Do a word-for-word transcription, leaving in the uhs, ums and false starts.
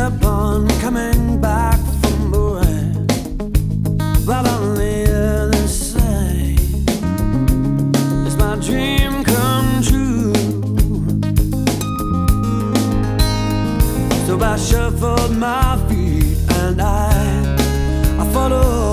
kept on coming back for more. But on the other side, it's my dream come true. So I shuffled my feet and I, I followed.